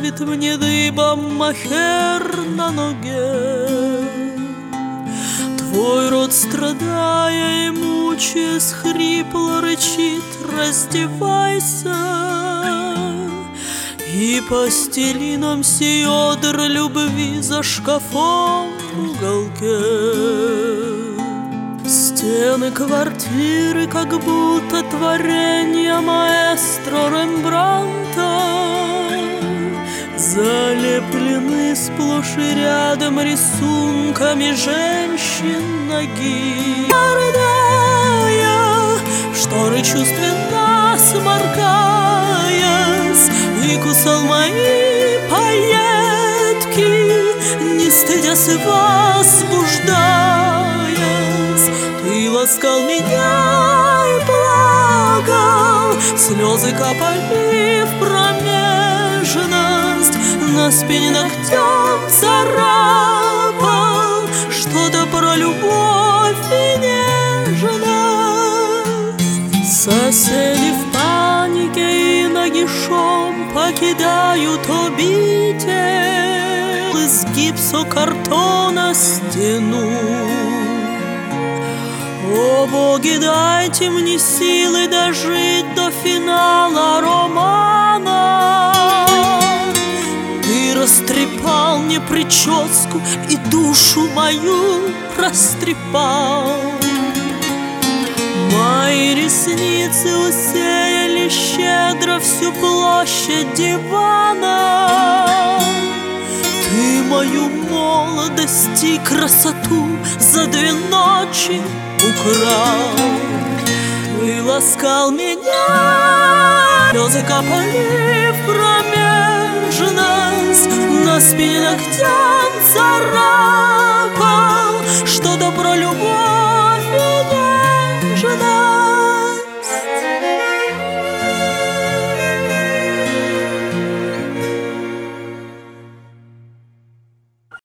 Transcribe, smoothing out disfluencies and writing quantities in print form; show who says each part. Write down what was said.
Speaker 1: ходит мне дыбом махер на ноге. Твой род, страдая и мучаясь, хрипло рычит: раздевайся и постели нам сей одр любви за шкафом в уголке. Стены квартиры как будто творение маэстро Рембрандта, залеплены сплошь и рядом рисунками женщин ноги. Рыдая, в шторы чувственно сморкаясь, и кусал мои пайетки, не стыдясь и возбуждаясь. Ты ласкал меня и плакал, слезы капали в промежность, на спине ногтем царапал что-то про любовь и нежность. Соседи в панике и нагишом покидают обитель из гипсокартона стену. О боги, дайте мне силы дожить до финала романа. Ты растрепал мне прическу и душу мою растрепал. Мои ресницы усеяли щедро всю площадь дивана. Ты мою молодость и красоту за 2 ночи украл. Ты ласкал меня, слезы капали в промежность, на спине ногтем царапал что-то про